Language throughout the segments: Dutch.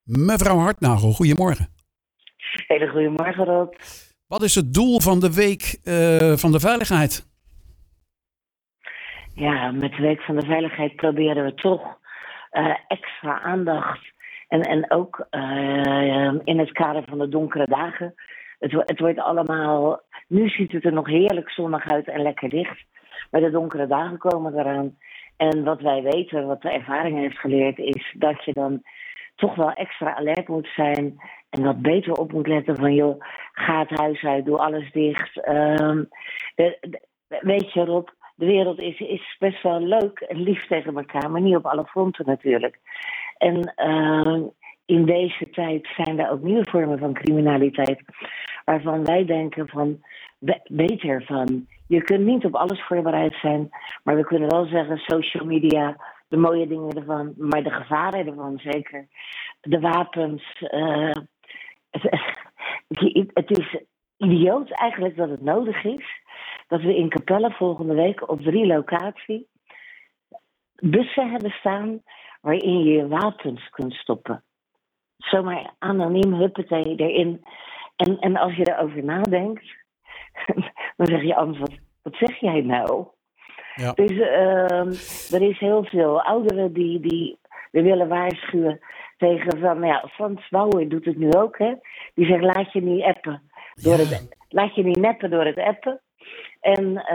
Mevrouw Hartnagel, goedemorgen. Hele goedemorgen, Rob. Wat is het doel van de Week van de Veiligheid? Ja, met de Week van de Veiligheid proberen we toch extra aandacht. En ook in het kader van de donkere dagen. Het wordt allemaal... Nu ziet het er nog heerlijk zonnig uit en lekker dicht. Maar de donkere dagen komen eraan. En wat wij weten, wat de ervaring heeft geleerd, is dat je dan toch wel extra alert moet zijn. En wat beter op moet letten van, joh, ga het huis uit, doe alles dicht. Weet je, Rob, de wereld is best wel leuk en lief tegen elkaar, maar niet op alle fronten natuurlijk. En in deze tijd zijn er ook nieuwe vormen van criminaliteit, waarvan wij denken van, weet ervan. Je kunt niet op alles voorbereid zijn, maar we kunnen wel zeggen, social media, de mooie dingen ervan, maar de gevaren ervan zeker. De wapens. Het is idioot eigenlijk dat het nodig is dat we in Capelle volgende week op 3 locaties bussen hebben staan waarin je je wapens kunt stoppen. Zomaar anoniem, huppatee erin. En als je erover nadenkt, dan zeg je anders, wat zeg jij nou? Ja. Dus er is heel veel ouderen die we willen waarschuwen tegen van, ja, Frans Bauer doet het nu ook, hè. Die zegt, laat je niet appen laat je niet neppen door het appen. En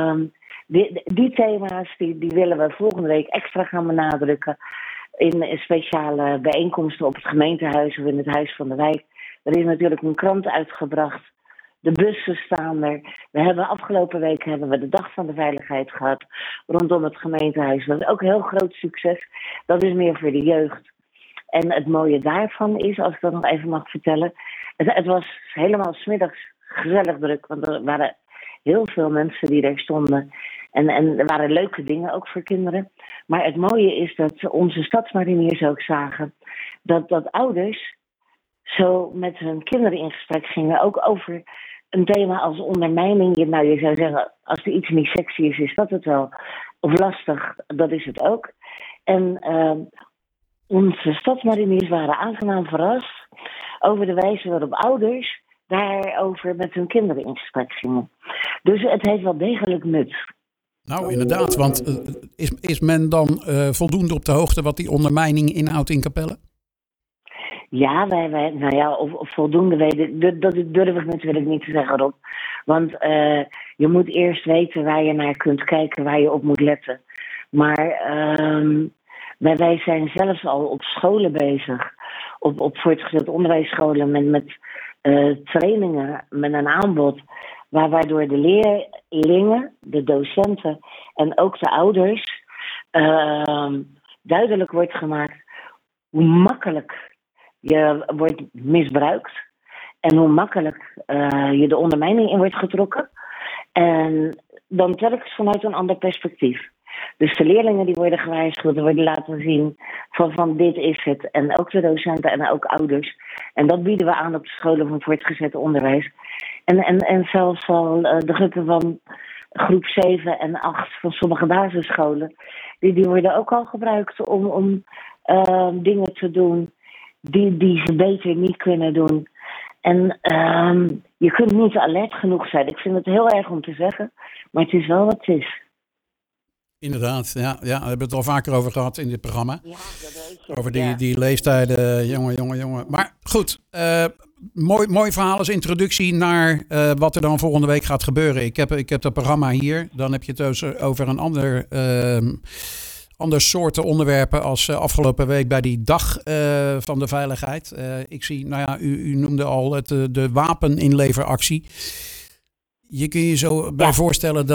die thema's die willen we volgende week extra gaan benadrukken in speciale bijeenkomsten op het gemeentehuis of in het Huis van de Wijk. Er is natuurlijk een krant uitgebracht. De bussen staan er. Afgelopen week hebben we de Dag van de Veiligheid gehad rondom het gemeentehuis. Dat is ook een heel groot succes. Dat is meer voor de jeugd. En het mooie daarvan is, als ik dat nog even mag vertellen, het was helemaal 's middags gezellig druk, want er waren heel veel mensen die er stonden. En er waren leuke dingen ook voor kinderen. Maar het mooie is dat onze stadsmariniers ook zagen dat ouders zo met hun kinderen in gesprek gingen, ook over een thema als ondermijning. Nou, je zou zeggen, als er iets niet sexy is dat het wel. Of lastig, dat is het ook. En onze stadsmariniers waren aangenaam verrast over de wijze waarop ouders daarover met hun kinderen in gesprek gingen. Dus het heeft wel degelijk nut. Nou, inderdaad, want is men dan voldoende op de hoogte wat die ondermijning inhoudt in Capelle? Ja, of voldoende weten, dat durf ik natuurlijk niet te zeggen, Rob. Want je moet eerst weten waar je naar kunt kijken, waar je op moet letten. Maar wij zijn zelfs al op scholen bezig, op voortgezet onderwijsscholen met trainingen, met een aanbod, waardoor de leerlingen, de docenten en ook de ouders duidelijk wordt gemaakt hoe makkelijk je wordt misbruikt en hoe makkelijk je de ondermijning in wordt getrokken. En dan telkens vanuit een ander perspectief. Dus de leerlingen die worden gewaarschuwd, worden laten zien van dit is het. En ook de docenten en ook ouders. En dat bieden we aan op de scholen van voortgezet onderwijs. En zelfs al de groepen van groep 7 en 8 van sommige basisscholen, die worden ook al gebruikt om dingen te doen die ze beter niet kunnen doen. En je kunt niet alert genoeg zijn. Ik vind het heel erg om te zeggen, maar het is wel wat het is. Inderdaad, ja, we hebben het al vaker over gehad in dit programma. Ja, dat weet je. Over die leeftijden, jongen. Maar goed, mooi verhaal als introductie naar wat er dan volgende week gaat gebeuren. Ik heb dat programma hier. Dan heb je het dus over een ander soorten onderwerpen als afgelopen week bij die Dag van de Veiligheid. Ik zie, u noemde al de wapeninleveractie. Je kunt je zo bij voorstellen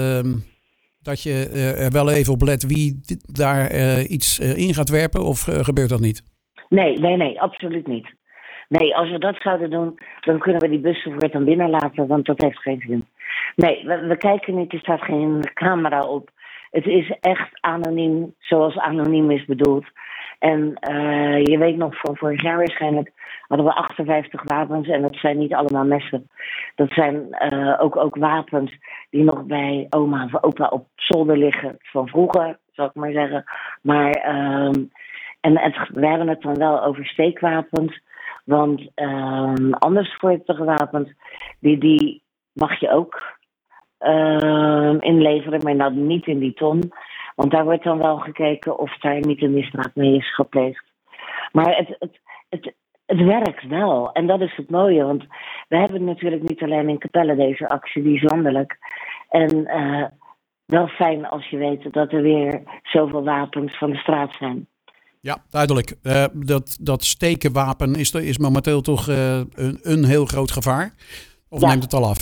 dat je er wel even op let wie daar iets in gaat werpen, of gebeurt dat niet? Nee, absoluut niet. Nee, als we dat zouden doen, dan kunnen we die bussen voortaan binnen laten, want dat heeft geen zin. Nee, we kijken niet, er staat geen camera op. Het is echt anoniem, zoals anoniem is bedoeld. En je weet nog, van vorig jaar waarschijnlijk hadden we 58 wapens en dat zijn niet allemaal messen. Dat zijn ook wapens die nog bij oma of opa op zolder liggen van vroeger, zal ik maar zeggen. Maar En we hebben het dan wel over steekwapens. Want anders voor te gewapend, die mag je ook inleveren, maar nou niet in die ton. Want daar wordt dan wel gekeken of daar niet een misdaad mee is gepleegd. Maar het werkt wel. En dat is het mooie. Want we hebben natuurlijk niet alleen in Capelle deze actie, die is landelijk. En wel fijn als je weet dat er weer zoveel wapens van de straat zijn. Ja, duidelijk. Dat stekenwapen is momenteel toch een heel groot gevaar. Of neemt het al af?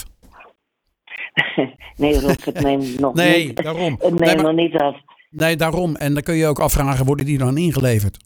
Nee, Rob, het neemt nog nee, niet. Daarom. Het neemt nog niet af. Nee, daarom. En dan kun je ook afvragen, worden die dan ingeleverd?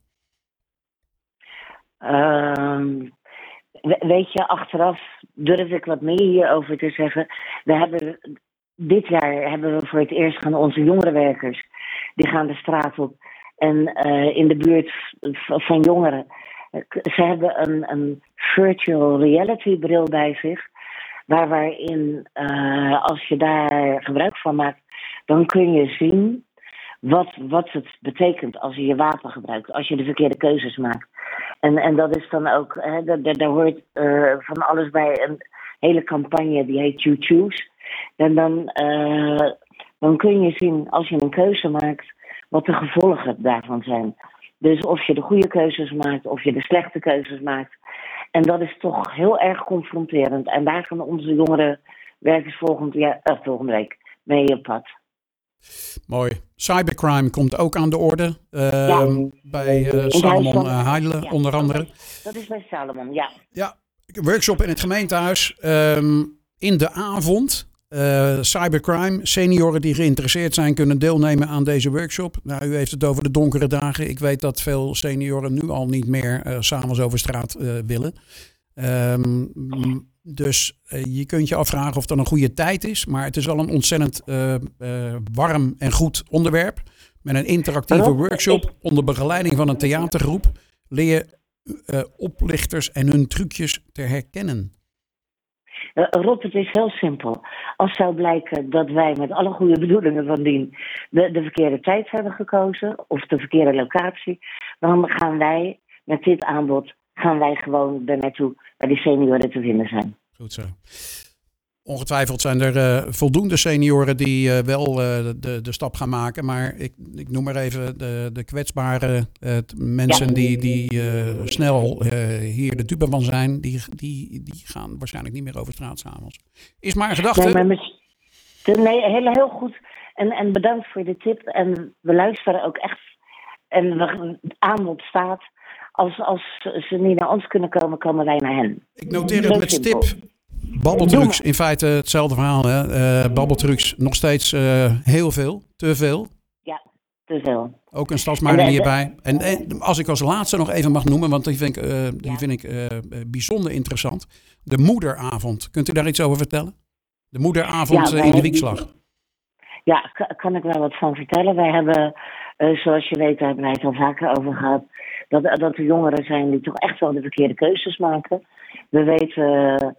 Weet je, achteraf durf ik wat meer hierover te zeggen. Dit jaar hebben we voor het eerst gaan onze jongerenwerkers, die gaan de straat op. En in de buurt van jongeren, ze hebben een virtual reality bril bij zich. Waarin, als je daar gebruik van maakt, dan kun je zien wat het betekent als je je wapen gebruikt. Als je de verkeerde keuzes maakt. En dat is dan ook, daar hoort van alles bij, een hele campagne die heet You Choose. En dan kun je zien, als je een keuze maakt, wat de gevolgen daarvan zijn. Dus of je de goede keuzes maakt, of je de slechte keuzes maakt. En dat is toch heel erg confronterend. En daar gaan onze jongerenwerkers volgende week mee op pad. Mooi. Cybercrime komt ook aan de orde. Bij Salomon Heidelen onder andere. Dat is bij Salomon, ja. Ja, workshop in het gemeentehuis. In de avond. Cybercrime. Senioren die geïnteresseerd zijn kunnen deelnemen aan deze workshop. Nou, u heeft het over de donkere dagen. Ik weet dat veel senioren nu al niet meer 's avonds over straat willen. Dus je kunt je afvragen of dat een goede tijd is. Maar het is wel een ontzettend warm en goed onderwerp. Met een interactieve workshop onder begeleiding van een theatergroep leer je oplichters en hun trucjes te herkennen. Rob, het is heel simpel. Als zou blijken dat wij met alle goede bedoelingen van dien de verkeerde tijd hebben gekozen of de verkeerde locatie, dan gaan wij met dit aanbod gewoon er naartoe waar die senioren te vinden zijn. Goed zo. Ongetwijfeld zijn er voldoende senioren die wel de stap gaan maken. Maar ik noem maar even de kwetsbare mensen die snel hier de dupe van zijn. Die gaan waarschijnlijk niet meer over straat 's avonds. Is maar een gedachte. Nee, heel goed. En bedankt voor de tip. En we luisteren ook echt. En het aanbod staat. Als ze niet naar ons kunnen komen, komen wij naar hen. Ik noteer het met stip. Babbeltrucs, in feite hetzelfde verhaal. Hè? Babbeltrucs, nog steeds heel veel. Te veel. Ja, te veel. Ook een stadsmarinier hierbij. En als ik als laatste nog even mag noemen, want die vind ik bijzonder interessant. De moederavond. Kunt u daar iets over vertellen? De moederavond in de Wiekslag. Ja, kan ik wel wat van vertellen. Wij hebben, zoals je weet, daar hebben wij het al vaker over gehad, dat er jongeren zijn die toch echt wel de verkeerde keuzes maken. We weten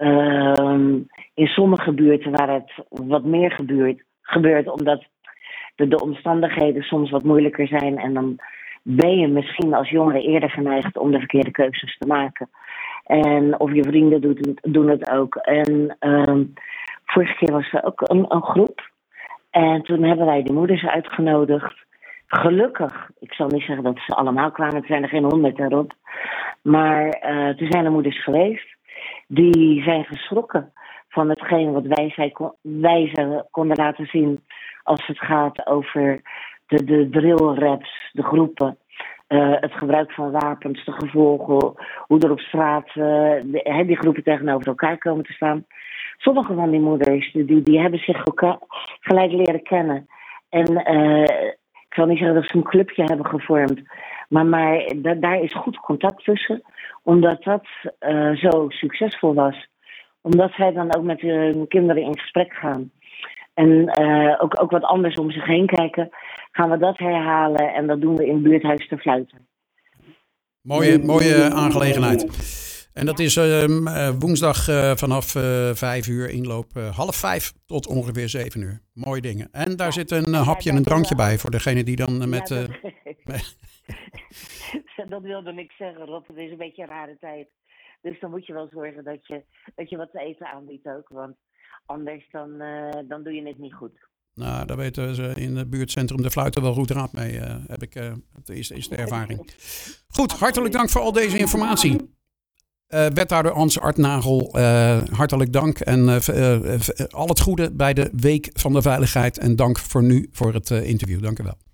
in sommige buurten waar het wat meer gebeurt omdat de omstandigheden soms wat moeilijker zijn. En dan ben je misschien als jongere eerder geneigd om de verkeerde keuzes te maken. En of je vrienden doen het ook. En vorige keer was er ook een groep. En toen hebben wij de moeders uitgenodigd. Gelukkig, ik zal niet zeggen dat ze allemaal kwamen, het zijn er geen 100 erop. Maar er zijn er moeders geweest. Die zijn geschrokken van hetgeen wat wij ze konden laten zien als het gaat over de drillraps, de groepen, het gebruik van wapens, de gevolgen, hoe er op straat die groepen tegenover elkaar komen te staan. Sommige van die moeders die hebben zich gelijk leren kennen. En ik zal niet zeggen dat ze een clubje hebben gevormd, maar daar is goed contact tussen. Omdat dat zo succesvol was. Omdat zij dan ook met hun kinderen in gesprek gaan. En ook wat anders om zich heen kijken. Gaan we dat herhalen en dat doen we in het buurthuis te Fluiten. Mooie aangelegenheid. En dat is woensdag vanaf 5 uur, inloop 4:30 tot ongeveer 7 uur. Mooie dingen. En daar zit een hapje en een drankje bij voor degene die dan met Dat wilde ik zeggen, Rob. Het is een beetje een rare tijd. Dus dan moet je wel zorgen dat je wat te eten aanbiedt ook. Want anders dan doe je het niet goed. Nou, daar weten ze in het buurtcentrum de Fluiten wel goed raad mee. Is de ervaring. Goed, hartelijk dank voor al deze informatie. Wethouder Ans Artnagel, hartelijk dank. En al het goede bij de Week van de Veiligheid. En dank voor nu voor het interview. Dank u wel.